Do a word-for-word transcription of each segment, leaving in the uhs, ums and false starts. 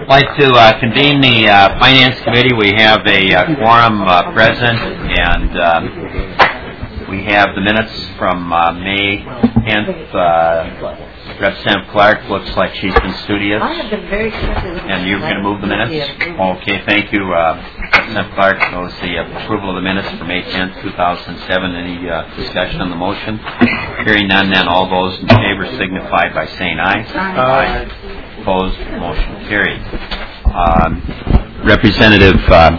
I'd like to uh, convene the uh, Finance Committee. We have a uh, quorum uh, present, and um, we have the minutes from uh, May tenth. Uh, Representative Clark looks like she's been studious. I have been very careful. And you're going to move the minutes? Yeah. Okay, thank you. Uh, Representative Clark knows the approval of the minutes for May tenth, two thousand seven. Any uh, discussion on the motion? Hearing none, then all those in favor signify by saying aye. Aye. Aye. Opposed, motion carried. Um, Representative uh,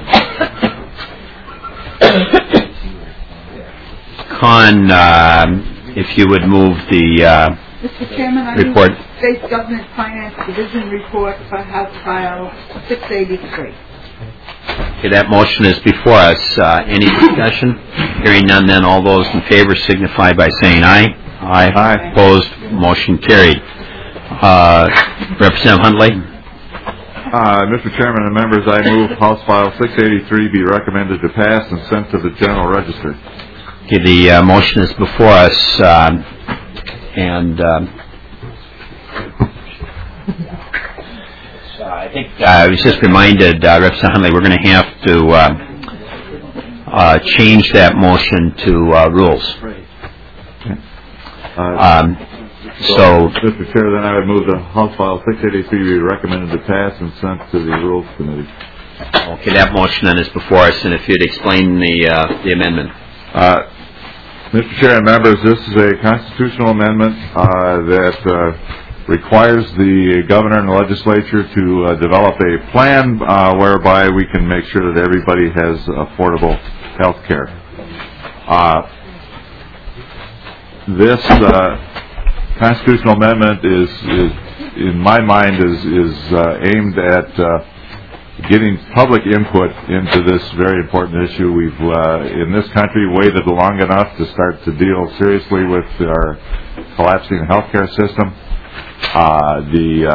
Khan, uh, if you would move the uh, Mister Chairman, I report. move State Government Finance Division report for House File six eighty-three. Okay, that motion is before us. Uh, any discussion? Hearing none, then all those in favor signify by saying aye. Aye. Aye. Opposed, motion carried. Uh, Representative Huntley. Uh, Mister Chairman and members, I move House File six eighty-three be recommended to pass and sent to the General Register. Okay, the uh, motion is before us, uh, and um, so I think uh, I was just reminded, uh, Representative Huntley, we're going to have to uh, uh, change that motion to uh, rules. Uh, Um, So, So, Mister Chair, then I would move the House File six eighty-three be recommended to pass and sent to the Rules Committee. okay, that motion then is before us, and if you'd explain the uh, the amendment. Uh, Mister Chair and members, this is a constitutional amendment uh, that uh, requires the governor and the legislature to uh, develop a plan uh, whereby we can make sure that everybody has affordable health care. Uh, this uh, constitutional amendment is, is, in my mind, is, is uh, aimed at uh, getting public input into this very important issue. We've, uh, in this country, waited long enough to start to deal seriously with our collapsing healthcare system. Uh, the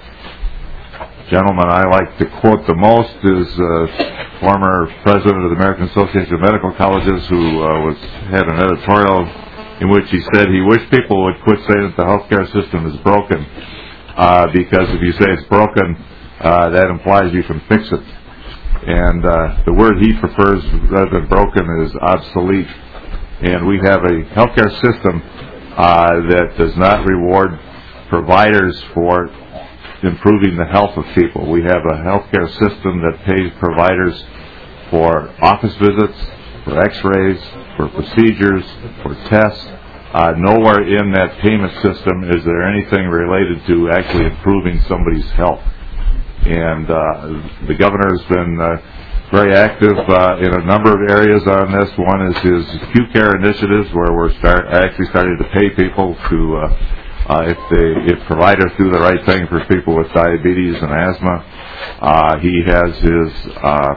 uh, gentleman I like to quote the most is uh, former president of the American Association of Medical Colleges, who uh, was had an editorial in which he said he wished people would quit saying that the healthcare system is broken, uh, because if you say it's broken, uh, that implies you can fix it. And uh, the word he prefers rather than broken is obsolete. And we have a healthcare system uh, that does not reward providers for improving the health of people. We have a healthcare system that pays providers for office visits, for x-rays, for procedures, for tests. Uh, nowhere in that payment system is there anything related to actually improving somebody's health. And uh, the governor has been uh, very active uh, in a number of areas on this. One is his acute care initiatives, where we're start, actually starting to pay people to, uh, uh, if they, if providers do the right thing for people with diabetes and asthma. Uh, he has his uh,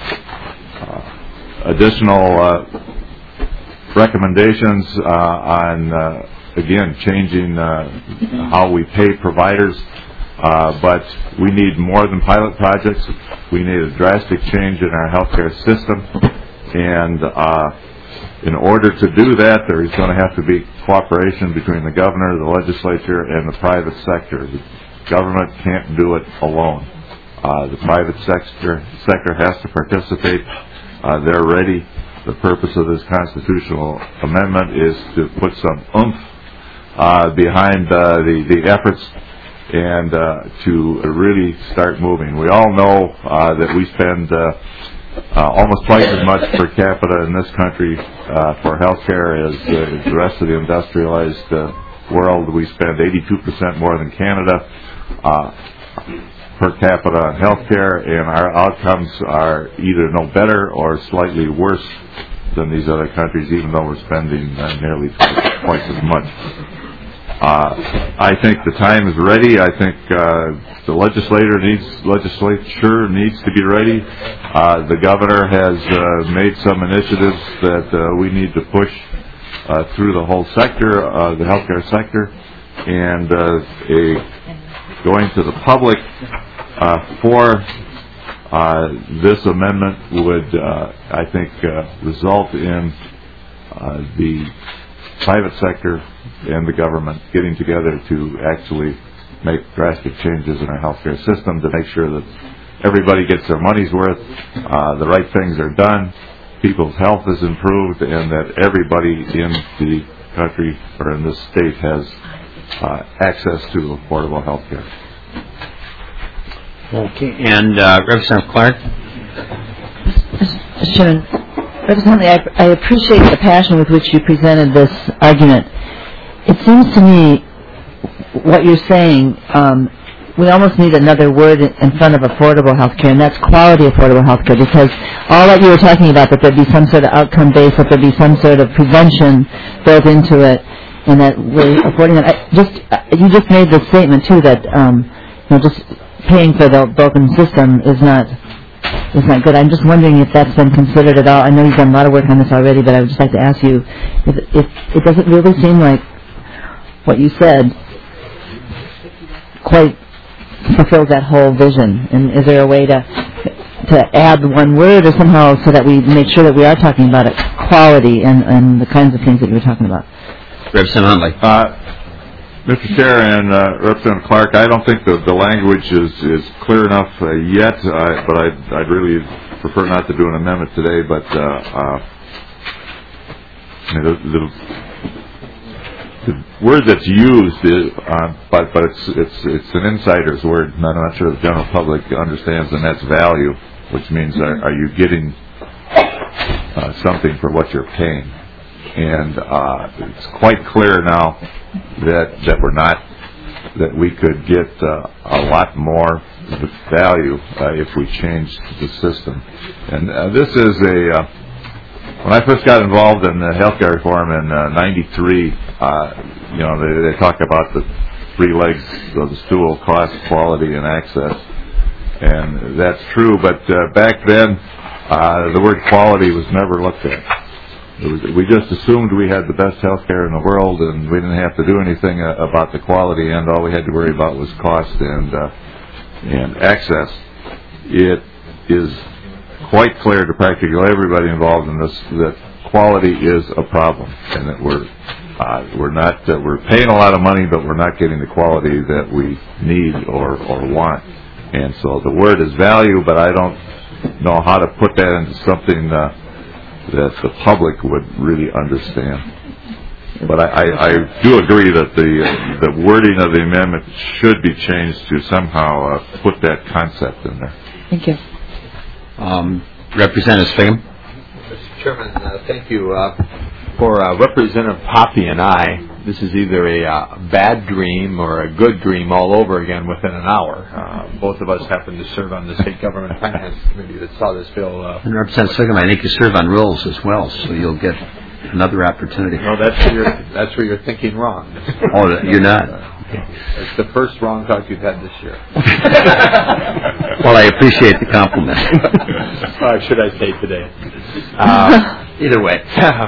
uh, additional uh, recommendations uh, on, uh, again, changing uh, how we pay providers. Uh, but we need more than pilot projects. We need a drastic change in our healthcare system. And uh, in order to do that, there is going to have to be cooperation between the governor, the legislature, and the private sector. The government can't do it alone. Uh, the private sector sector has to participate. Uh, they're ready. The purpose of this constitutional amendment is to put some oomph uh, behind uh, the, the efforts and uh, to really start moving. We all know uh, that we spend uh, uh, almost twice as much per capita in this country uh, for health care as, uh, as the rest of the industrialized uh, world. We spend eighty-two percent more than Canada uh, per capita on health care, and our outcomes are either no better or slightly worse than these other countries, even though we're spending uh, nearly twice, twice as much. Uh, I think the time is ready. I think uh, the legislator needs legislature needs to be ready. Uh, the governor has uh, made some initiatives that uh, we need to push uh, through the whole sector, uh, the healthcare sector, and uh, a going to the public uh, for uh, this amendment would, uh, I think, uh, result in uh, the private sector and the government getting together to actually make drastic changes in our healthcare system to make sure that everybody gets their money's worth, uh, the right things are done, people's health is improved, and that everybody in the country or in this state has uh, access to affordable health care. Okay, and uh, Representative Clark? Mister Chairman, Representative Huntley, I, I appreciate the passion with which you presented this argument. It seems to me what you're saying, um, we almost need another word in front of affordable health care, and that's quality affordable health care, because all that you were talking about, that there'd be some sort of outcome base, that there'd be some sort of prevention built into it, and that we're affording it. I just, you just made the statement, too, that um, you know, just paying for the broken system is not is not good. I'm just wondering if that's been considered at all. I know you've done a lot of work on this already, but I would just like to ask you if, if it doesn't really seem like what you said quite fulfills that whole vision. And is there a way to to add one word or somehow so that we make sure that we are talking about it, quality and, and the kinds of things that you were talking about? Representative Huntley. Uh, Mister Chair and uh, Representative Clark, I don't think the, the language is, is clear enough uh, yet, uh, but I'd, I'd really prefer not to do an amendment today. But uh, uh, I mean, the, the, the word that's used is, uh, but but it's it's it's an insider's word, and I'm not sure the general public understands, and that's value, which means are, are you getting uh, something for what you're paying? And uh, it's quite clear now that that we're not, that we could get uh, a lot more value uh, if we changed the system. And uh, this is a, uh, when I first got involved in the healthcare reform in uh, ninety-three, uh, you know, they, they talk about the three legs of the stool: cost, quality, and access. And that's true, but uh, back then, uh, the word quality was never looked at. It was, we just assumed we had the best health care in the world, and we didn't have to do anything uh, about the quality, and all we had to worry about was cost and uh, and access. It is quite clear to practically everybody involved in this that quality is a problem, and that we're uh, we're not uh, we're paying a lot of money, but we're not getting the quality that we need or or want. And so the word is value, but I don't know how to put that into something Uh, that the public would really understand. But I, I, I do agree that the the wording of the amendment should be changed to somehow uh, put that concept in there. Thank you. Um, Representative Sviggum. Mister Chairman, uh, thank you. Uh, for uh, Representative Hoppe and I, this is either a uh, bad dream or a good dream all over again within an hour. Uh, both of us happen to serve on the State Government Finance Committee that saw this bill. Uh, and Representative Sviggum, I think you serve on rules as well, so you'll get another opportunity. No, that's where you're, that's where you're thinking wrong. Oh, you're not? Okay. It's the first wrong talk you've had this year. Well, I appreciate the compliment. Or should I say today? Uh, Either way.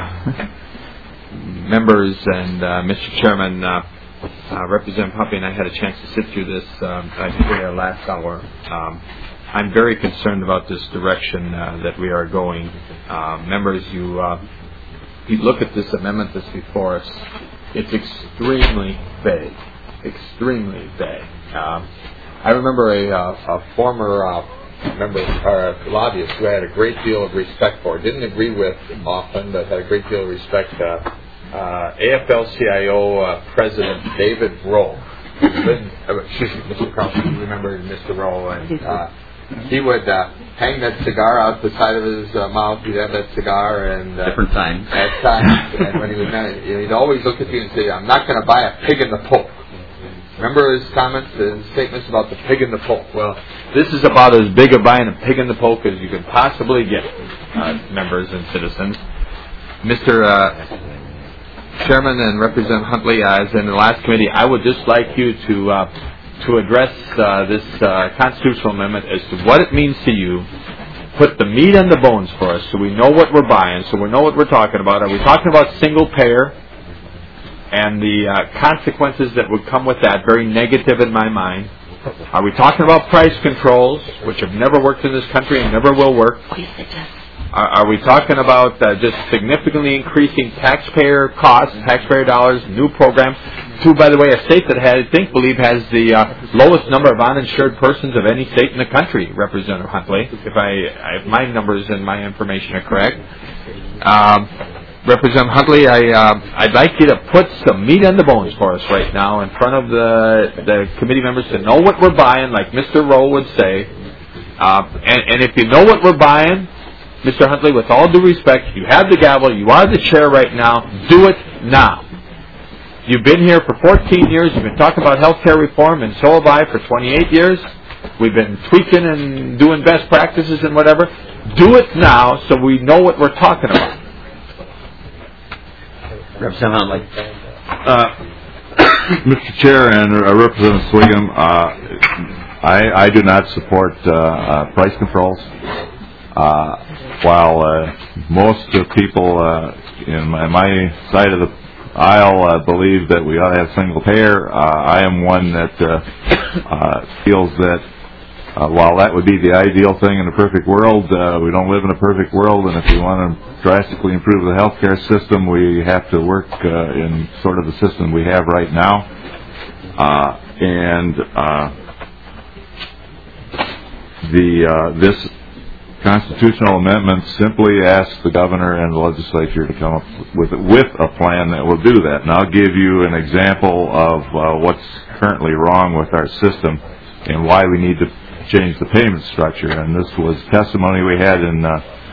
Members and uh, Mister Chairman, uh, uh, Representative Hoppe and I had a chance to sit through this, um, I think, in our last hour. Um, I'm very concerned about this direction uh, that we are going. Uh, members, you, uh, you look at this amendment that's before us, it's extremely vague, extremely vague. Um, I remember a, uh, a former uh, member, or a lobbyist who I had a great deal of respect for, didn't agree with often, but had a great deal of respect uh, Uh, A F L C I O uh, President David Rowe. Excuse me, Mister Carlson, you remember Mister Rowe, and uh, he would uh, hang that cigar out the side of his uh, mouth. He'd have that cigar, and uh, different times. At times, and when he was done, he'd always look at you and say, "I'm not going to buy a pig in the poke." Remember his comments, his statements about the pig in the poke? Well, this is about as big a buying a pig in the poke as you could possibly get, uh, members and citizens. Mister Uh, Chairman and Representative Huntley, as in the last committee, I would just like you to uh, to address uh, this uh, constitutional amendment as to what it means to you. Put the meat on the bones for us, so we know what we're buying, so we know what we're talking about. Are we talking about single payer and the uh, consequences that would come with that? Very negative in my mind. Are we talking about price controls, which have never worked in this country and never will work? Are, are we talking about uh, just significantly increasing taxpayer costs, taxpayer dollars, new programs? To, by the way, a state that has, I think, believe has the uh, lowest number of uninsured persons of any state in the country, Representative Huntley, if I, if my numbers and my information are correct. Um, Representative Huntley, I, uh, I'd like you to put some meat on the bones for us right now in front of the, the committee members to know what we're buying, like Mister Rowe would say. Uh, and, and if you know what we're buying, Mister Huntley, with all due respect, you have the gavel, you are the chair right now, do it now. You've been here for fourteen years, you've been talking about health care reform, and so have I for twenty-eight years. We've been tweaking and doing best practices and whatever. Do it now so we know what we're talking about. Representative Huntley. Uh, Mister Chair and uh, Representative Swigum, uh, I, I do not support uh, uh, price controls. Uh, while uh, most of people uh, in my, my side of the aisle uh, believe that we ought to have single payer, uh, I am one that uh, uh, feels that uh, while that would be the ideal thing in a perfect world, uh, we don't live in a perfect world, and if we want to drastically improve the healthcare system, we have to work uh, in sort of the system we have right now. Uh, and uh, the uh, this constitutional amendment simply asks the governor and the legislature to come up with with a plan that will do that. And I'll give you an example of uh, what's currently wrong with our system and why we need to change the payment structure. And this was testimony we had in uh,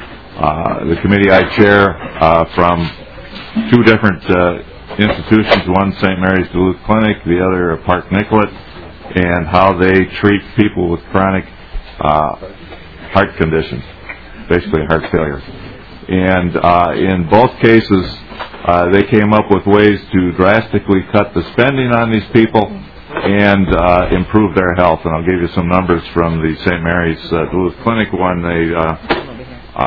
uh, the committee I chair uh, from two different uh, institutions, one Saint Mary's Duluth Clinic, the other Park Nicollet, and how they treat people with chronic uh, heart conditions, basically heart failure. And uh, in both cases, uh, they came up with ways to drastically cut the spending on these people and uh, improve their health. And I'll give you some numbers from the Saint Mary's uh, Duluth Clinic one. They uh,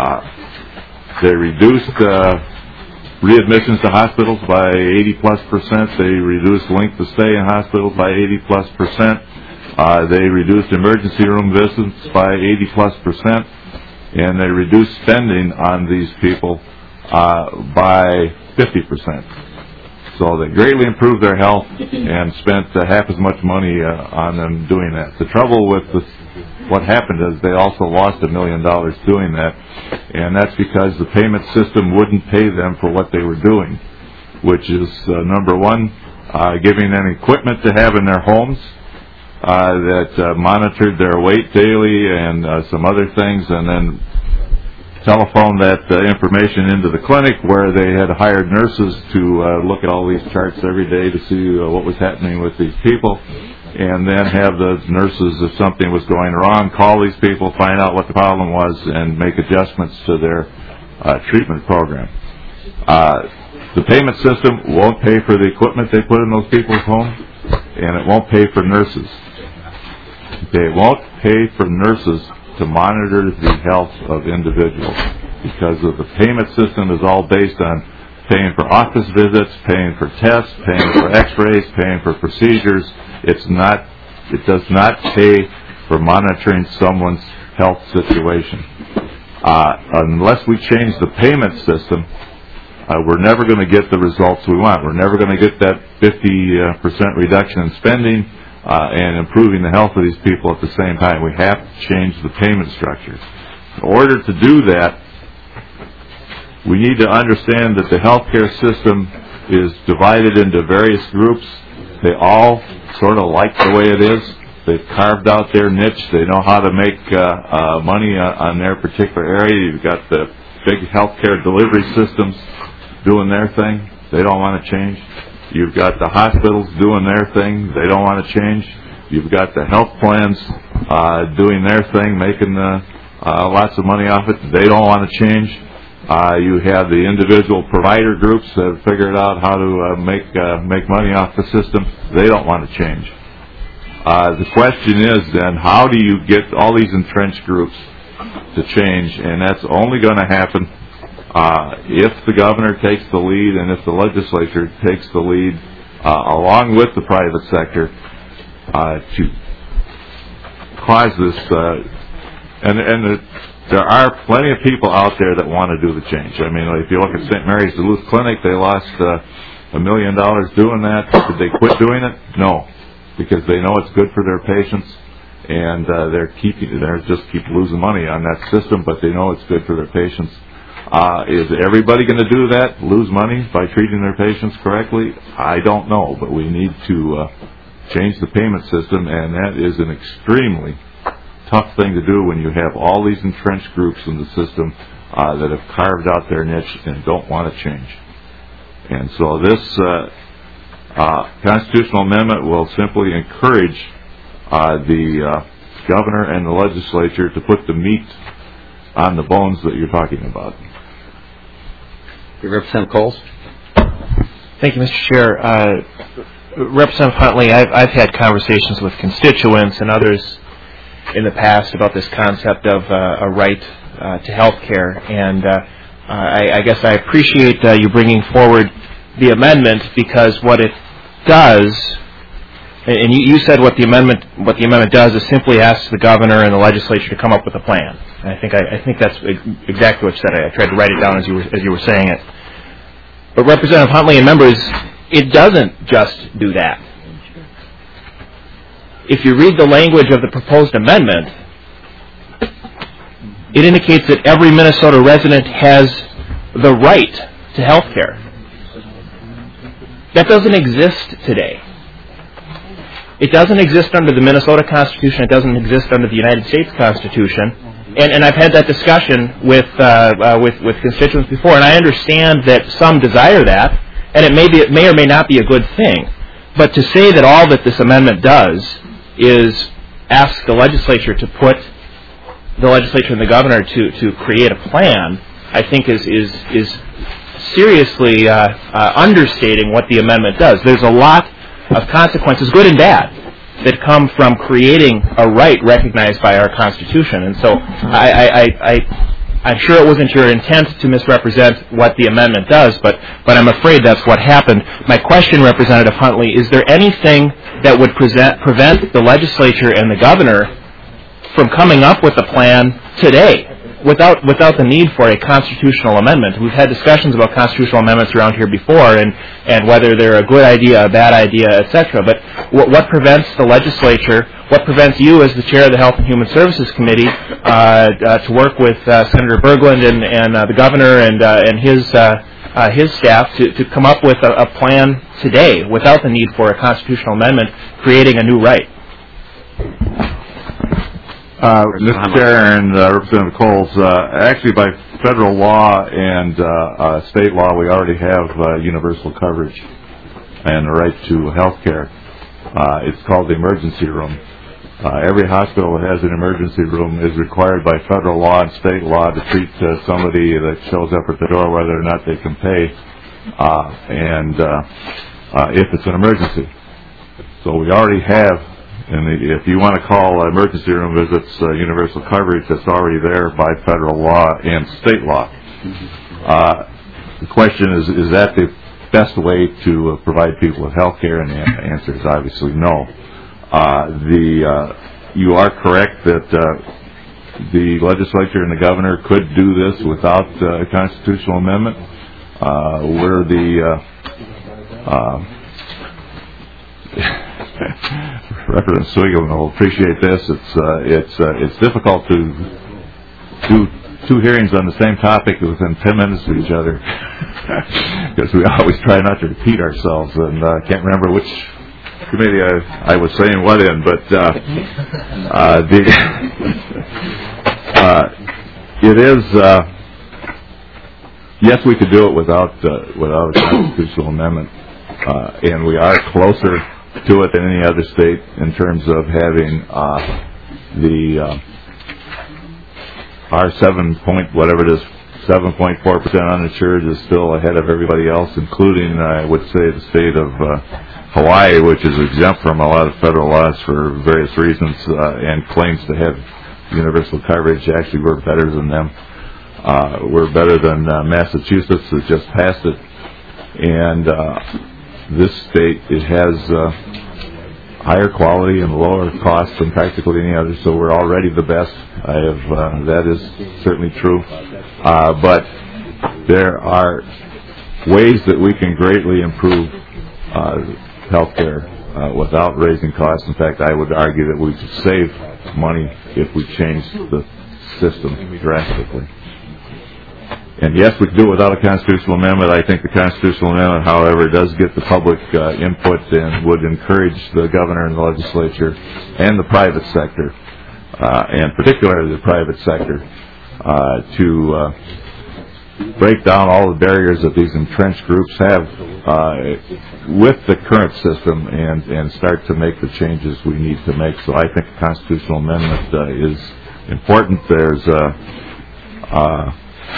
uh, they reduced uh, readmissions to hospitals by eighty plus percent. They reduced length of stay in hospitals by eighty plus percent. Uh, they reduced emergency room visits by eighty plus percent, and they reduced spending on these people uh, by fifty percent. So they greatly improved their health and spent uh, half as much money uh, on them doing that. The trouble with this, what happened is they also lost a million dollars doing that, and that's because the payment system wouldn't pay them for what they were doing, which is, uh, number one, uh, giving them equipment to have in their homes, Uh, that uh, monitored their weight daily and uh, some other things, and then telephoned that uh, information into the clinic where they had hired nurses to uh, look at all these charts every day to see uh, what was happening with these people, and then have those nurses, if something was going wrong, call these people, find out what the problem was, and make adjustments to their uh, treatment program. Uh, the payment system won't pay for the equipment they put in those people's homes, and it won't pay for nurses. They won't pay for nurses to monitor the health of individuals because of the payment system is all based on paying for office visits, paying for tests, paying for x-rays, paying for procedures. It's not, it does not pay for monitoring someone's health situation. Uh, unless we change the payment system, uh, we're never going to get the results we want. We're never going to get that fifty percent reduction in spending Uh, and improving the health of these people at the same time. We have to change the payment structure. In order to do that, we need to understand that the healthcare system is divided into various groups. They all sort of like the way it is. They've carved out their niche. They know how to make uh, uh, money uh, on their particular area. You've got the big healthcare delivery systems doing their thing. They don't want to change. You've got the hospitals doing their thing. They don't want to change. You've got the health plans uh, doing their thing, making uh, uh, lots of money off it. They don't want to change. Uh, you have the individual provider groups that have figured out how to uh, make uh, make money off the system. They don't want to change. Uh, the question is then, how do you get all these entrenched groups to change? And that's only going to happen Uh, if the governor takes the lead and if the legislature takes the lead uh, along with the private sector uh, to cause this, uh, and, and the there are plenty of people out there that want to do the change. I mean, if you look at Saint Mary's Duluth Clinic, they lost uh, a million dollars doing that. Did they quit doing it? No, because they know it's good for their patients, and uh, they're keeping they're just keep losing money on that system, but they know it's good for their patients. Uh, is everybody going to do that, lose money by treating their patients correctly? I don't know, but we need to uh, change the payment system, and that is an extremely tough thing to do when you have all these entrenched groups in the system uh, that have carved out their niche and don't want to change. And so this uh, uh, constitutional amendment will simply encourage uh, the uh, governor and the legislature to put the meat on the bones that you're talking about. Representative Coles. Thank you, Mister Chair. Uh, Representative Huntley, I've, I've had conversations with constituents and others in the past about this concept of uh, a right uh, to health care, and uh, I, I guess I appreciate uh, you bringing forward the amendment, because what it does, and you, you said what the amendment what the amendment does is simply asks the governor and the legislature to come up with a plan. And I think I, I think that's exactly what you said. I, I tried to write it down as you were as you were saying it. But Representative Huntley and members, it doesn't just do that. If you read the language of the proposed amendment, it indicates that every Minnesota resident has the right to health care. That doesn't exist today. It doesn't exist under the Minnesota Constitution. It doesn't exist under the United States Constitution. And, and I've had that discussion with, uh, uh, with with constituents before, and I understand that some desire that, and it may be it may or may not be a good thing. But to say that all that this amendment does is ask the legislature to put the legislature and the governor to, to create a plan, I think is is is seriously uh, uh, understating what the amendment does. There's a lot of consequences, good and bad, that come from creating a right recognized by our Constitution. And so I, I, I, I, I'm sure it wasn't your intent to misrepresent what the amendment does, but, but I'm afraid that's what happened. My question, Representative Huntley, is there anything that would present, prevent the legislature and the governor from coming up with a plan today without without the need for a constitutional amendment? We've had discussions about constitutional amendments around here before, and, and whether they're a good idea, a bad idea, et cetera. But what, what prevents the legislature, what prevents you as the chair of the Health and Human Services Committee uh, uh, to work with uh, Senator Berglund and, and uh, the governor and uh, and his uh, uh, his staff to, to come up with a, a plan today without the need for a constitutional amendment, creating a new right? Uh, Mister Chair and uh, Representative Coles, uh, actually by federal law and uh, uh, state law, we already have uh, universal coverage and the right to health care. Uh, it's called the emergency room. Uh, every hospital that has an emergency room is required by federal law and state law to treat uh, somebody that shows up at the door, whether or not they can pay, uh, and uh, uh, if it's an emergency. So we already have. And if you want to call emergency room visits uh, universal coverage, that's already there by federal law and state law. Uh, the question is, is that the best way to uh, provide people with health care? And the answer is obviously no. Uh, the uh, you are correct that uh, the legislature and the governor could do this without uh, a constitutional amendment. Uh, we're the uh, uh, Representative Swigel will appreciate this. It's uh, it's uh, it's difficult to do two hearings on the same topic within ten minutes of each other because we always try not to repeat ourselves, and I uh, can't remember which committee I, I was saying what in, but uh, uh, the uh, it is uh, yes, we could do it without uh, without a constitutional amendment, uh, and we are closer to it than any other state in terms of having uh, the uh, our seven point whatever it is, seven point four percent uninsured is still ahead of everybody else, including uh, I would say the state of uh, Hawaii, which is exempt from a lot of federal laws for various reasons uh, and claims to have universal coverage. Actually, we're better than them. Uh, we're better than uh, Massachusetts that just passed it, and. Uh, This state, it has uh, higher quality and lower cost than practically any other, so we're already the best. I have, uh, that is certainly true. Uh, but there are ways that we can greatly improve uh, health care uh, without raising costs. In fact, I would argue that we could save money if we changed the system drastically. And yes, we could do it without a constitutional amendment. I think the constitutional amendment, however, does get the public uh, input and would encourage the governor and the legislature and the private sector, uh, and particularly the private sector, uh, to uh, break down all the barriers that these entrenched groups have uh, with the current system and, and start to make the changes we need to make. So I think a constitutional amendment uh, is important. There's uh, uh,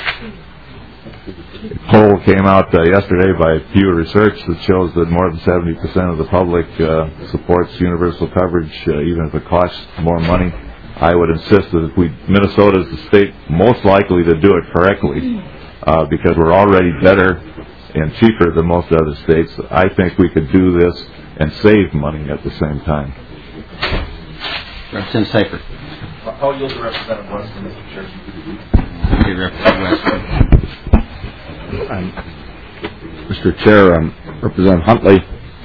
a poll came out uh, yesterday by Pew Research that shows that more than seventy percent of the public uh, supports universal coverage, uh, even if it costs more money. I would insist that if we, Minnesota is the state most likely to do it correctly, uh, because we're already better and cheaper than most other states. I think we could do this and save money at the same time. Representative Seifert. How yield the Representative Western, Mister Chair? Okay, Representative Western. Um, Mister Chair, um, Representative Huntley,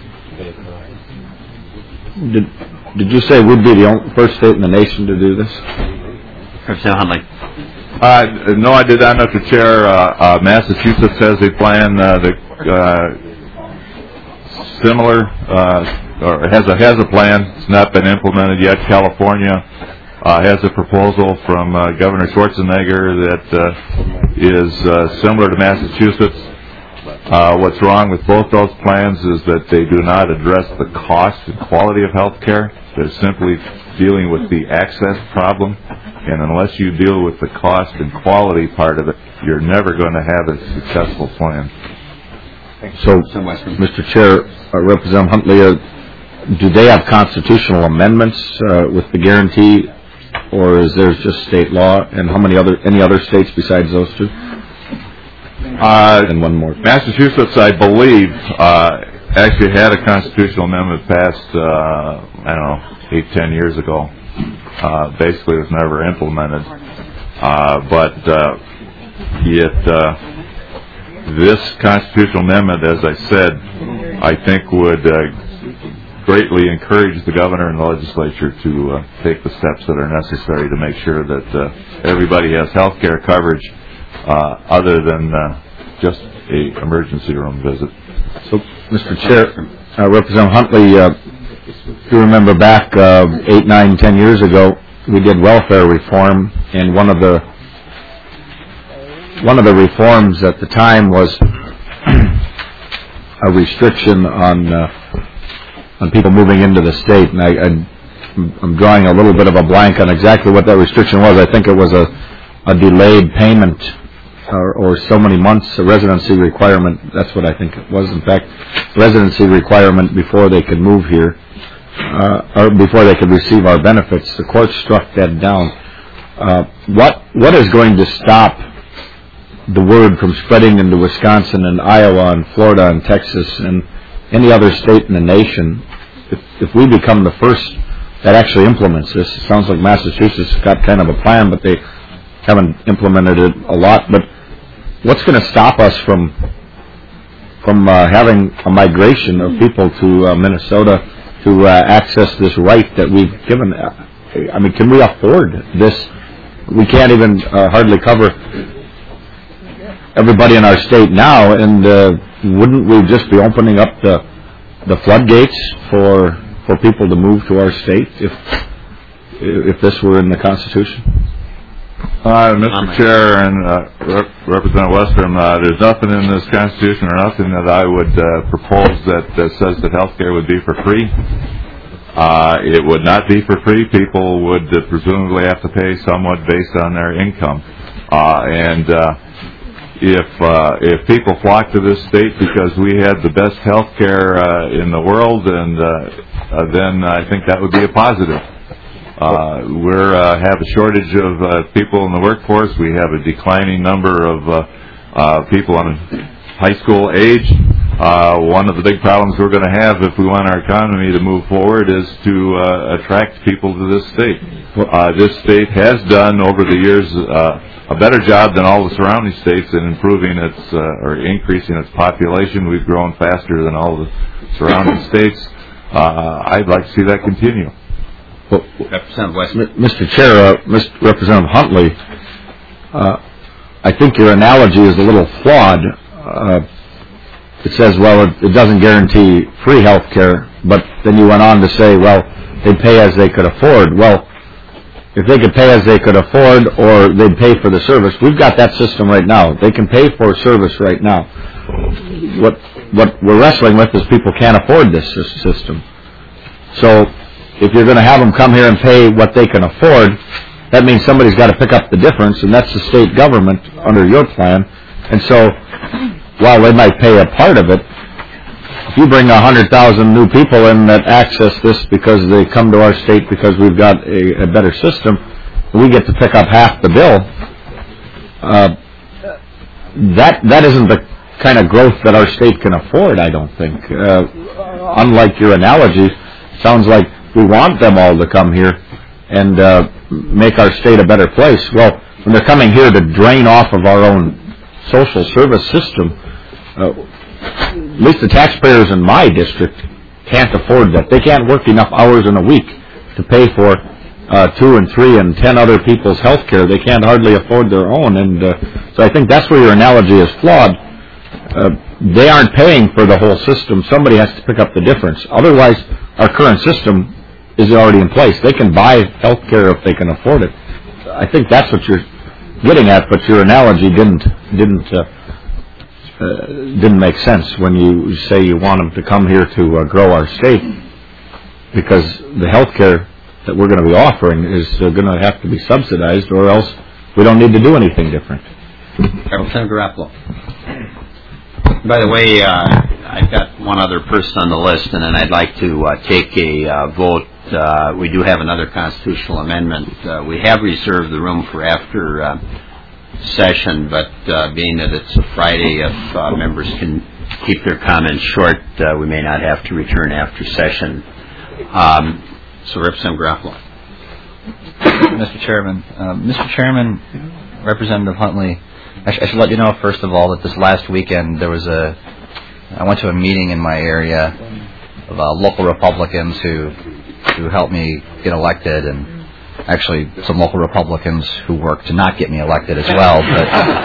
did did you say we'd be the only, first state in the nation to do this? Representative Huntley. Uh, no, I did not, Mister Chair. Uh, uh, Massachusetts has a plan uh, that uh, similar, uh, or has a has a plan. It's not been implemented yet. California uh, has a proposal from uh, Governor Schwarzenegger that uh, is uh, similar to Massachusetts. Uh, what's wrong with both those plans is that they do not address the cost and quality of health care. They're simply dealing with the access problem. And unless you deal with the cost and quality part of it, you're never going to have a successful plan. So, Mister Chair, uh, Representative Huntley, uh, do they have constitutional amendments uh, with the guarantee, or is there just state law? And how many other any other states besides those two? Uh, and one more. Massachusetts, I believe, uh, actually had a constitutional amendment passed, uh, I don't know, eight, ten years ago. Uh, basically, it was never implemented. Uh, but uh, it, uh, this constitutional amendment, as I said, I think would uh, greatly encourage the governor and the legislature to uh, take the steps that are necessary to make sure that uh, everybody has health care coverage uh, other than uh, just a emergency room visit. So, Mister Chair, uh, Representative Huntley, uh, if you remember back uh, eight, nine, ten years ago, we did welfare reform, and one of the one of the reforms at the time was a restriction on uh, on people moving into the state. And I, I, I'm drawing a little bit of a blank on exactly what that restriction was. I think it was a, a delayed payment or, or so many months, a residency requirement. That's what I think it was. In fact, residency requirement before they could move here. Uh, or before they could receive our benefits. The court struck that down. Uh, what what is going to stop the word from spreading into Wisconsin and Iowa and Florida and Texas and any other state in the nation if, if we become the first that actually implements this? It sounds like Massachusetts got kind of a plan, but they haven't implemented it a lot. But what's going to stop us from from uh, having a migration of people to uh, Minnesota to uh, access this right that we've given? I mean, can we afford this? We can't even uh, hardly cover everybody in our state now, and uh, wouldn't we just be opening up the the floodgates for for people to move to our state if if this were in the Constitution? Uh, Mister Chair and uh, Rep- Representative Western, uh, there's nothing in this Constitution or nothing that I would uh, propose that uh, says that health care would be for free. Uh, it would not be for free. People would uh, presumably have to pay somewhat based on their income. Uh, and uh, if uh, if people flock to this state because we had the best health care uh, in the world, and uh, uh, then I think that would be a positive. Uh, we uh, have a shortage of uh, people in the workforce. We have a declining number of uh, uh, people on high school age. Uh, one of the big problems we're going to have if we want our economy to move forward is to uh, attract people to this state. Uh, this state has done over the years uh, a better job than all the surrounding states in improving its uh, or increasing its population. We've grown faster than all the surrounding states. Uh, I'd like to see that continue. Well, Representative West. Mister Chair, uh, Mister Representative Huntley, uh, I think your analogy is a little flawed. Uh, it says, well, it, it doesn't guarantee free health care, but then you went on to say, well, they'd pay as they could afford. Well, if they could pay as they could afford or they'd pay for the service, we've got that system right now. They can pay for service right now. What, what we're wrestling with is people can't afford this system. So if you're going to have them come here and pay what they can afford, that means somebody's got to pick up the difference, and that's the state government under your plan. And so while they might pay a part of it, if you bring one hundred thousand new people in that access this because they come to our state because we've got a, a better system, we get to pick up half the bill. Uh, that that isn't the kind of growth that our state can afford, I don't think. Uh, unlike your analogy, sounds like we want them all to come here and uh, make our state a better place. Well, when they're coming here to drain off of our own social service system, uh, at least the taxpayers in my district can't afford that. They can't work enough hours in a week to pay for uh, two and three and ten other people's health care. They can't hardly afford their own. And uh, so I think that's where your analogy is flawed. Uh, they aren't paying for the whole system. Somebody has to pick up the difference. Otherwise, our current system is already in place. They can buy health care if they can afford it. I think that's what you're getting at, but your analogy didn't didn't uh, uh, didn't make sense when you say you want them to come here to uh, grow our state, because the health care that we're going to be offering is uh, going to have to be subsidized, or else we don't need to do anything different. Representative Garofalo. By the way, uh, I've got one other person on the list, and then I'd like to uh, take a uh, vote. Uh, we do have another constitutional amendment. Uh, we have reserved the room for after uh, session, but uh, being that it's a Friday, if uh, members can keep their comments short, uh, we may not have to return after session. Um, so, Representative Garofalo. Mister Chairman, uh, Mister Chairman, Representative Huntley, I, sh- I should let you know, first of all, that this last weekend there was a, I went to a meeting in my area of uh, local Republicans who, who helped me get elected, and actually some local Republicans who worked to not get me elected as well, but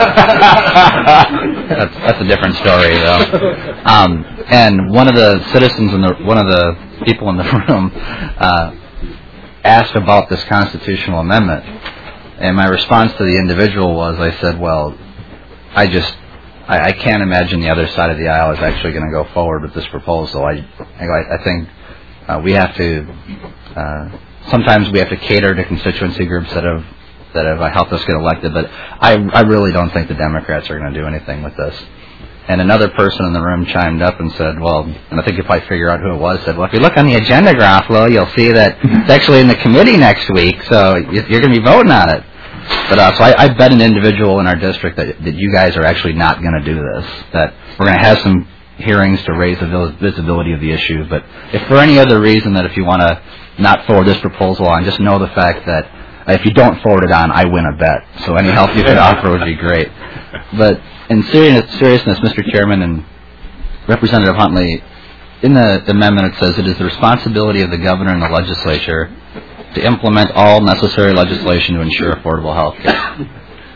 that's, that's a different story, though. Um, and one of the citizens, in the, one of the people in the room, uh, asked about this constitutional amendment, and my response to the individual was, I said, well, I just, I, I can't imagine the other side of the aisle is actually going to go forward with this proposal. I, I, I think uh, we have to, uh, sometimes we have to cater to constituency groups that have that have helped us get elected, but I, I really don't think the Democrats are going to do anything with this. And another person in the room chimed up and said, well, and I think if I figure out who it was, said, well, if you look on the agenda, Garofalo, you'll see that it's actually in the committee next week, so you're going to be voting on it. But uh, so I, I bet an individual in our district that, that you guys are actually not going to do this, that we're going to have some hearings to raise the visibility of the issue. But if for any other reason that if you want to not forward this proposal on, just know the fact that uh, if you don't forward it on, I win a bet. So any help you could offer would be great. But in serious, seriousness, Mister Chairman and Representative Huntley, in the amendment it says it is the responsibility of the governor and the legislature to implement all necessary legislation to ensure affordable health care.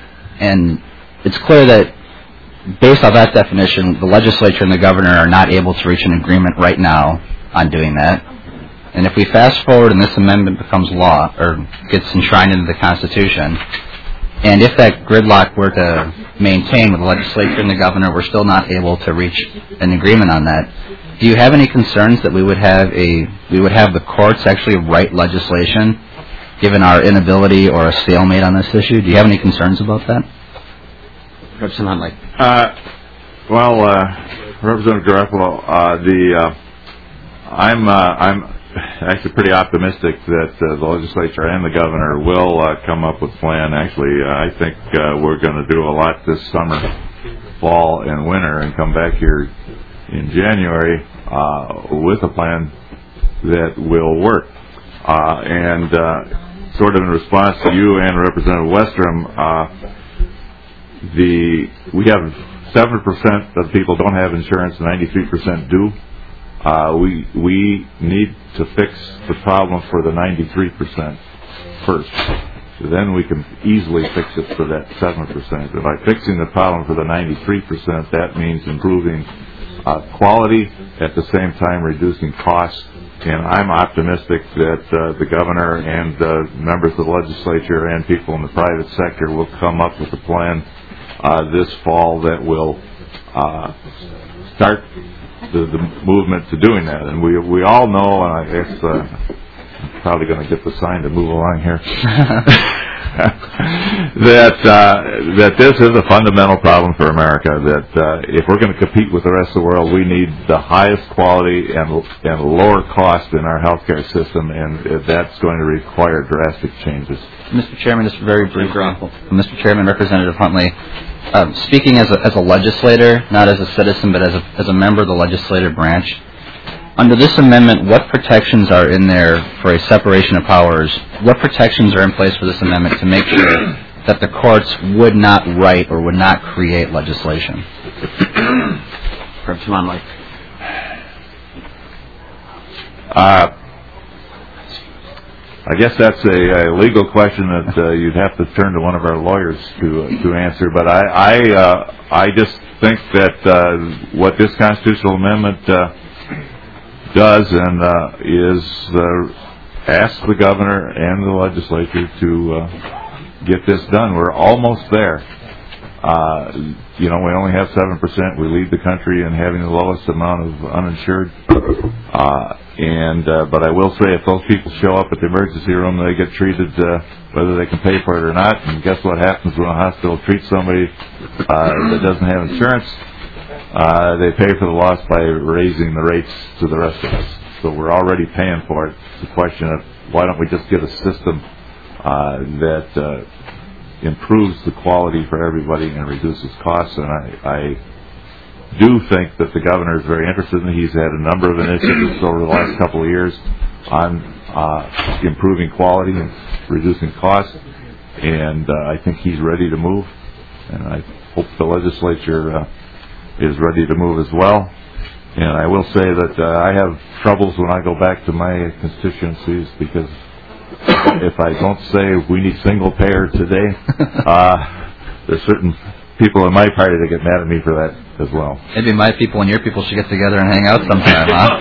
And it's clear that based on that definition, the legislature and the governor are not able to reach an agreement right now on doing that. And if we fast forward and this amendment becomes law, or gets enshrined into the Constitution, and if that gridlock were to maintain with the legislature and the governor, we're still not able to reach an agreement on that. Do you have any concerns that we would have a we would have the courts actually write legislation, given our inability or a stalemate on this issue? Do you have any concerns about that? Representative Huntley. Uh, well, uh, Representative Garofalo, uh, the uh, I'm uh, I'm actually pretty optimistic that uh, the legislature and the governor will uh, come up with a plan. Actually, uh, I think uh, we're going to do a lot this summer, fall, and winter, and come back here in January uh, with a plan that will work. Uh, and uh, sort of in response to you and Representative Westrom, uh, the we have seven percent of people don't have insurance, ninety-three percent do. Uh, we we need to fix the problem for the ninety-three percent first. Then we can easily fix it for that seven percent. But by fixing the problem for the ninety-three percent, that means improving uh, quality, at the same time reducing costs. And I'm optimistic that uh, the governor and uh, members of the legislature and people in the private sector will come up with a plan uh, this fall that will uh, start the, the movement to doing that. And we we all know, and I guess uh, I'm probably going to get the sign to move along here, that uh, that this is a fundamental problem for America. That uh, if we're going to compete with the rest of the world, we need the highest quality and and lower cost in our healthcare system, and that's going to require drastic changes. Mister Chairman, just very briefly. Mister Chairman, Representative Huntley, uh, speaking as a, as a legislator, not as a citizen, but as a as a member of the legislative branch. Under this amendment, what protections are in there for a separation of powers? What protections are in place for this amendment to make sure that the courts would not write or would not create legislation? Representative Monley. Uh, I guess that's a, a legal question that uh, you'd have to turn to one of our lawyers to uh, to answer. But I I, uh, I just think that uh, what this constitutional amendment uh, does and uh, is uh, ask the governor and the legislature to uh, get this done. We're almost there. Uh, you know, we only have seven percent. We lead the country in having the lowest amount of uninsured. Uh, and uh, but I will say, if those people show up at the emergency room, they get treated uh, whether they can pay for it or not. And guess what happens when a hospital treats somebody uh, that doesn't have insurance? Uh, they pay for the loss by raising the rates to the rest of us. So we're already paying for it. It's a question of why don't we just get a system uh, that uh, improves the quality for everybody and reduces costs. And I, I do think that the governor is very interested in it. He's had a number of initiatives over the last couple of years on uh, improving quality and reducing costs. And uh, I think he's ready to move. And I hope the legislature uh, is ready to move as well. And I will say that uh, I have troubles when I go back to my constituencies, because if I don't say we need single payer today, uh, there's certain people in my party that get mad at me for that as well. Maybe my people and your people should get together and hang out sometime, huh?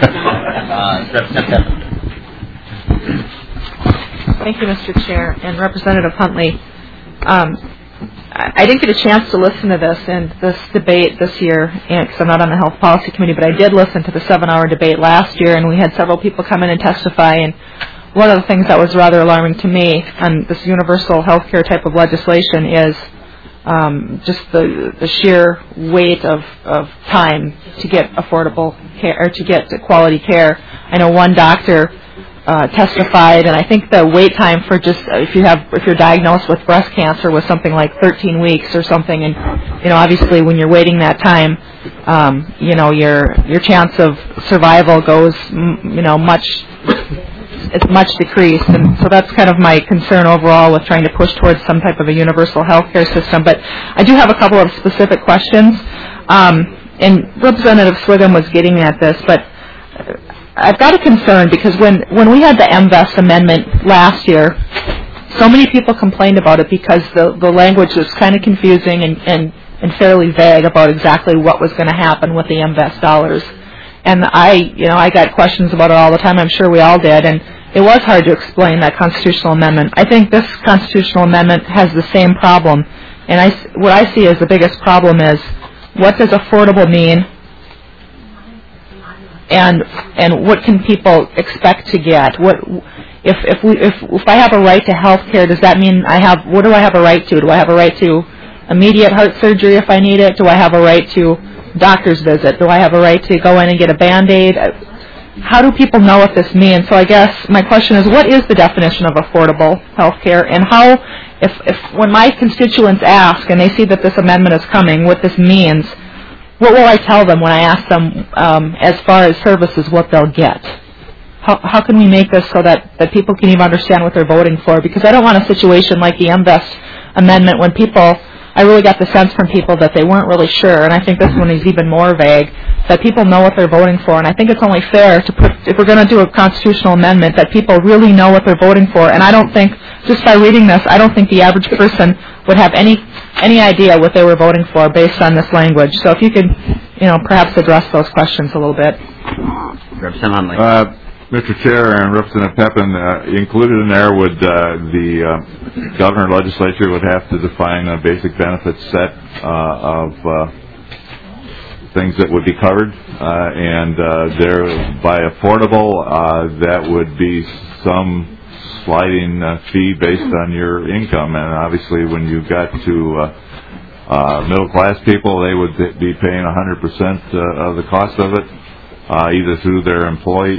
uh, Thank you, Mister Chair. And Representative Huntley, um, I didn't get a chance to listen to this and this debate this year, because I'm not on the Health Policy Committee, but I did listen to the seven-hour debate last year, and we had several people come in and testify. And one of the things that was rather alarming to me on this universal health care type of legislation is um, just the, the sheer weight of, of time to get affordable care, or to get quality care. I know one doctor Uh, testified, and I think the wait time for just uh, if you have if you're diagnosed with breast cancer was something like thirteen weeks or something, and you know obviously when you're waiting that time, um, you know your your chance of survival goes you know much it's much decreased, and so that's kind of my concern overall with trying to push towards some type of a universal health care system. But I do have a couple of specific questions, um, and Representative Swigum was getting at this, but I've got a concern because when, when we had the M V E S amendment last year, so many people complained about it because the, the language was kind of confusing and, and, and fairly vague about exactly what was going to happen with the M V E S dollars. And I, you know, I got questions about it all the time. I'm sure we all did. And it was hard to explain that constitutional amendment. I think this constitutional amendment has the same problem. And I, what I see as the biggest problem is, what does affordable mean? And and what can people expect to get? What if if we if if I have a right to health care? Does that mean I have? What do I have a right to? Do I have a right to immediate heart surgery if I need it? Do I have a right to doctor's visit? Do I have a right to go in and get a Band-Aid? How do people know what this means? So I guess my question is, what is the definition of affordable health care, and how, if if when my constituents ask and they see that this amendment is coming, what this means? what will I tell them when I ask them, um, as far as services, what they'll get? How, how can we make this so that, that people can even understand what they're voting for? Because I don't want a situation like the M V E S amendment when people, I really got the sense from people that they weren't really sure, and I think this one is even more vague, that people know what they're voting for. And I think it's only fair to put, if we're going to do a constitutional amendment, that people really know what they're voting for. And I don't think, just by reading this, I don't think the average person would have any any idea what they were voting for based on this language. So if you could, you know, perhaps address those questions a little bit. Representative Hunley. Uh, Mister Chair and Representative Pepin, uh, included in there would uh, the uh, governor legislature would have to define a basic benefits set uh, of uh, things that would be covered, uh, and uh, there by affordable uh, that would be some sliding uh, fee based on your income, and obviously when you got to uh, uh, middle class people, they would be paying one hundred percent uh, of the cost of it, uh, either through their employer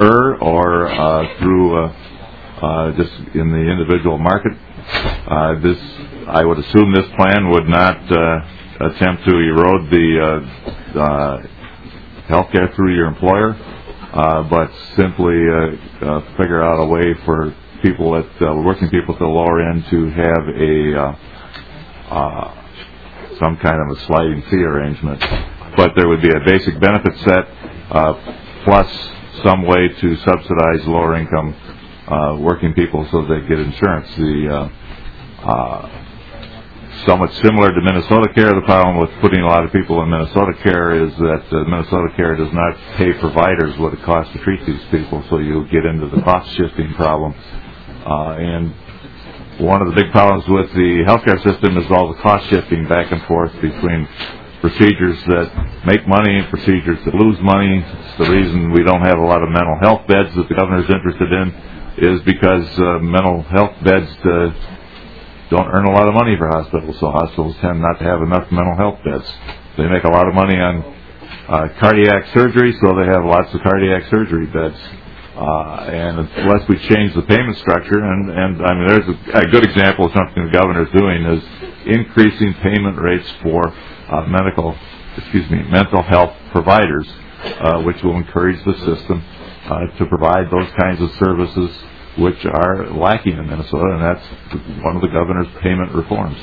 or uh, through uh, uh, just in the individual market. Uh, this, I would assume, this plan would not uh, attempt to erode the uh, uh, health care through your employer, uh, but simply uh, uh, figure out a way for people at uh, working people at the lower end to have a uh, uh, some kind of a sliding fee arrangement. But there would be a basic benefit set uh, plus some way to subsidize lower income uh, working people so they get insurance. The uh, uh, somewhat similar to Minnesota Care. The problem with putting a lot of people in Minnesota Care is that uh, Minnesota Care does not pay providers what it costs to treat these people, so you get into the cost shifting problem. Uh, and one of the big problems with the healthcare system is all the cost shifting back and forth between procedures that make money and procedures that lose money. It's the reason we don't have a lot of mental health beds that the governor's interested in, is because uh, mental health beds uh, don't earn a lot of money for hospitals, so hospitals tend not to have enough mental health beds. They make a lot of money on uh, cardiac surgery, so they have lots of cardiac surgery beds. Uh, and unless we change the payment structure, and, and I mean, there's a, a good example of something the governor's doing is increasing payment rates for uh, medical, excuse me, mental health providers, uh, which will encourage the system uh, to provide those kinds of services which are lacking in Minnesota, and that's one of the governor's payment reforms.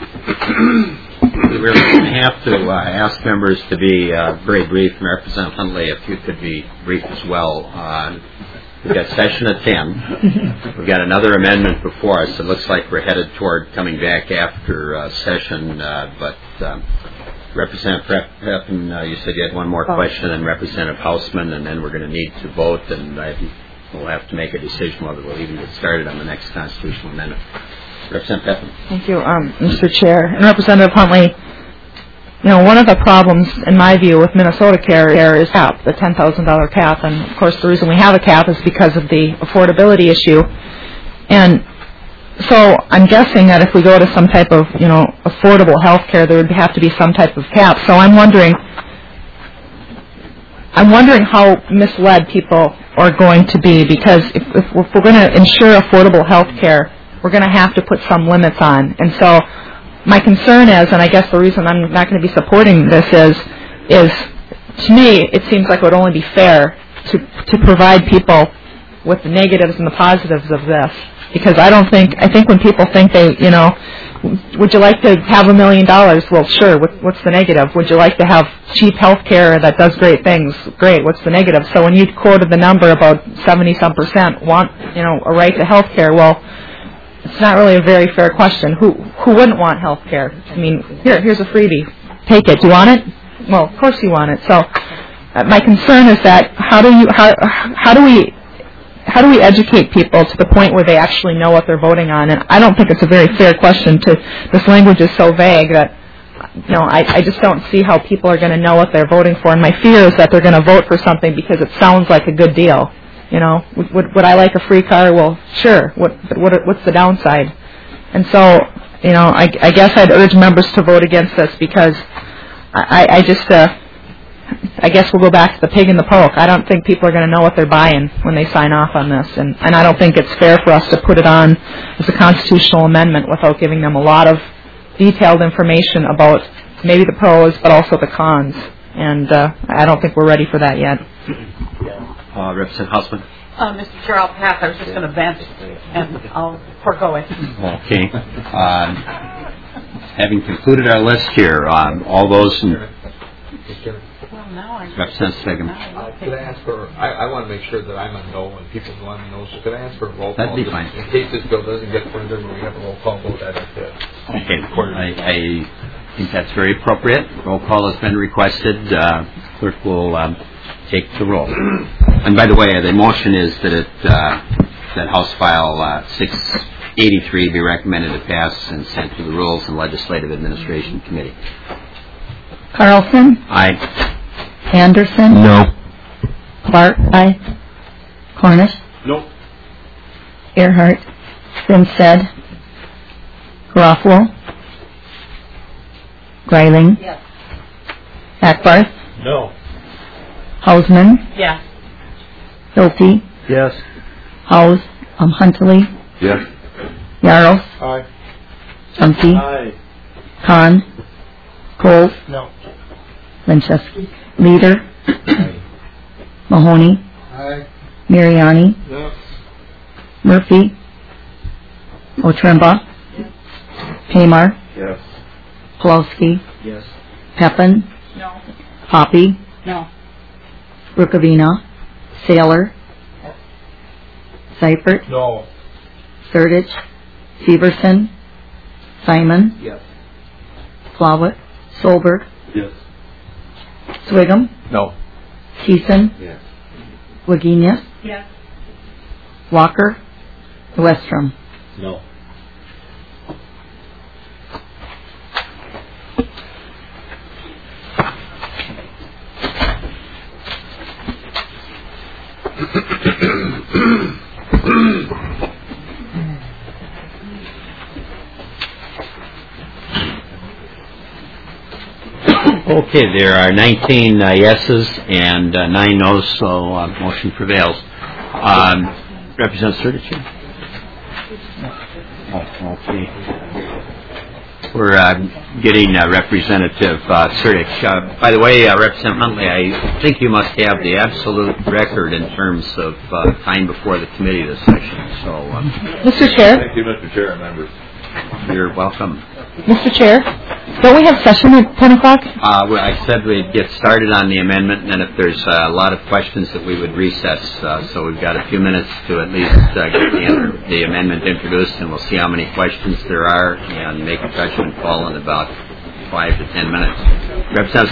We're going to have to uh, ask members to be uh, very brief. And Representative Hunley, if you could be brief as well. Uh, we've got session at ten. We've got another amendment before us. It looks like we're headed toward coming back after uh, session. Uh, but um, Representative Pepin, uh, you said you had one more question, and Representative Hausman, and then we're going to need to vote, and I, we'll have to make a decision whether we'll even get started on the next constitutional amendment. Representative Pepin. Thank you, um, Mister Chair. And Representative Hunley, you know, one of the problems, in my view, with Minnesota Care is cap, the ten thousand dollars cap. And, of course, the reason we have a cap is because of the affordability issue. And so I'm guessing that if we go to some type of, you know, affordable health care, there would have to be some type of cap. So I'm wondering, I'm wondering how misled people are going to be, because if, if we're going to ensure affordable health care, we're going to have to put some limits on. And so my concern is, and I guess the reason I'm not going to be supporting this is, is to me, it seems like it would only be fair to, to provide people with the negatives and the positives of this. Because I don't think, I think when people think they, you know, would you like to have a million dollars? Well, sure. What, what's the negative? Would you like to have cheap health care that does great things? Great. What's the negative? So when you quoted the number about seventy some percent want, you know, a right to health care, well, it's not really a very fair question. Who who wouldn't want health care? I mean, here here's a freebie. Take it. Do you want it? Well, of course you want it. So uh, my concern is that how do you how how do we how do we educate people to the point where they actually know what they're voting on? And I don't think it's a very fair question. To this language is so vague that, you know, I, I just don't see how people are going to know what they're voting for. And my fear is that they're going to vote for something because it sounds like a good deal. You know, would, would would I like a free car? Well, sure. What but what what's the downside? And so, you know, I, I guess I'd urge members to vote against this because I, I just uh, I guess we'll go back to the pig in the poke. I don't think people are going to know what they're buying when they sign off on this, and and I don't think it's fair for us to put it on as a constitutional amendment without giving them a lot of detailed information about maybe the pros, but also the cons. And uh, I don't think we're ready for that yet. Uh, Representative Hausman. Uh, Mister Chair, I'll pass. I was just going to vent, and I'll forego it. Okay. Um, having concluded our list here, um, all those in... Well, now I... Representative Sviggum. Uh, could I ask for, I, I want to make sure that I'm a no and people want to know, so could I ask for a roll call? That'd be fine. In case this bill doesn't get further, when we have a roll call vote, I'd like to... Okay. I, I think that's very appropriate. Roll call has been requested. Uh, clerk will um, take the roll. And by the way, the motion is that it, uh, that House File uh, six eighty-three be recommended to pass and sent to the Rules and Legislative Administration Committee. Carlson? Aye. Anderson? No. Clark? Aye. Cornish? No. Earhart? Finstead? Garofalo? Greiling? Yes. Ackbarth? No. Hausman? Yes. Hilty? Yes. House? Um, Huntley? Yes. Yaros? Aye. Chunky? Aye. Khan? Coles? No. Linchevsky? Leader? Mahoney? Aye. Mariani? No. Murphy? Otremba? Pamar? Yes. Pulowski? Yes. Pepin? No. Hoppy? No. Rukavina? Saylor? Seifert? No. Sertich? Severson? Simon? Yes. Flowett? Solberg? Yes. Swigum? No. Thiessen? Yes. Wagenius? Yes. Walker? Westrom? No. Okay, there are nineteen uh, yeses and uh, nine noes, so uh, motion prevails. Um, Representative Sertich? Oh, okay. We're uh, getting uh, Representative uh, Sertich. Uh, by the way, uh, Representative Huntley, I think you must have the absolute record in terms of uh, time before the committee this session. So, uh, Mister Chair? Thank you, Mister Chair and members. you're welcome. Mister Chair? Don't we have session at ten o'clock? Uh, well, I said we'd get started on the amendment, and then if there's uh, a lot of questions that we would recess. Uh, so we've got a few minutes to at least uh, get the, the amendment introduced, and we'll see how many questions there are and make a judgment call in about five to ten minutes. Representative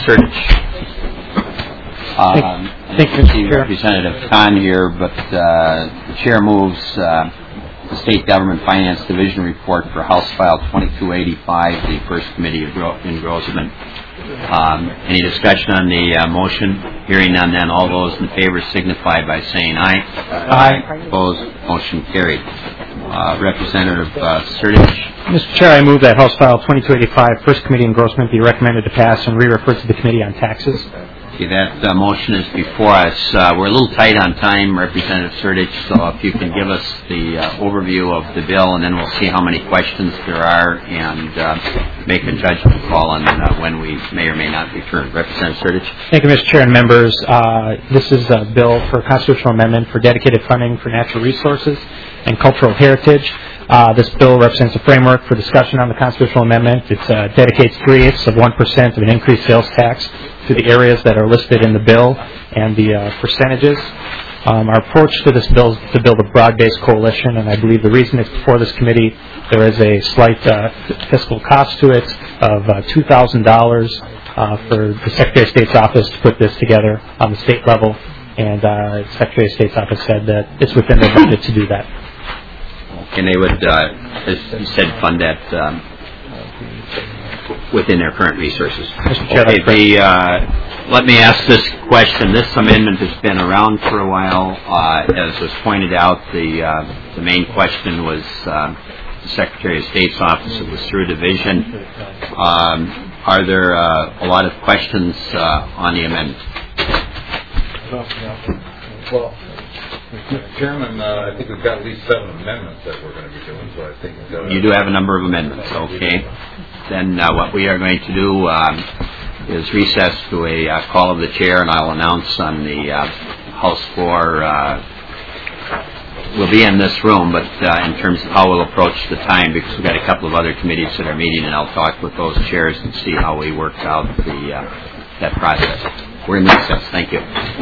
Sertich. Um, Thank you, I Mister see Chair. Representative Khan here, but uh, the chair moves uh, the State Government Finance Division report for House File twenty-two eighty-five, the First Committee of Gro- in Grossman. Um, any discussion on the uh, motion? Hearing none, then all those in favor signify by saying aye. Aye. Opposed? Motion carried. Uh, Representative uh, Sertich. Mister Chair, I move that House File twenty-two eighty-five, First Committee Engrossment, be recommended to pass and re-referred to the Committee on Taxes. Okay, that uh, motion is before us. Uh, we're a little tight on time, Representative Sertich, so if you can give us the uh, overview of the bill, and then we'll see how many questions there are and uh, make a judgment call on uh, when we may or may not return. Representative Sertich. Thank you, Mister Chair and members. Uh, this is a bill for a constitutional amendment for dedicated funding for natural resources and cultural heritage. Uh, this bill represents a framework for discussion on the constitutional amendment. It uh, dedicates three-eighths of one percent of an increased sales tax to the areas that are listed in the bill and the uh, percentages. Um, our approach to this bill is to build a broad-based coalition, and I believe the reason it's before this committee, there is a slight uh, fiscal cost to it of uh, two thousand dollars uh, for the Secretary of State's office to put this together on the state level, and uh, the Secretary of State's office said that it's within their budget to do that. And they would, uh, as you said, fund that um, within their current resources. Mister Chair, okay, the, uh, let me ask this question. This amendment has been around for a while. Uh, as was pointed out, the uh, the main question was uh, the Secretary of State's office. It was through division. Um, are there uh, a lot of questions uh, on the amendment? Well, Chairman, uh, I think we've got at least seven amendments that we're going to be doing, so I think... Uh, you do have a number of amendments, okay. Then uh, what we are going to do um, is recess to a uh, call of the chair, and I'll announce on the uh, House floor. Uh, we'll be in this room, but uh, in terms of how we'll approach the time, because we've got a couple of other committees that are meeting, and I'll talk with those chairs and see how we work out the uh, that process. We're in recess. Thank you.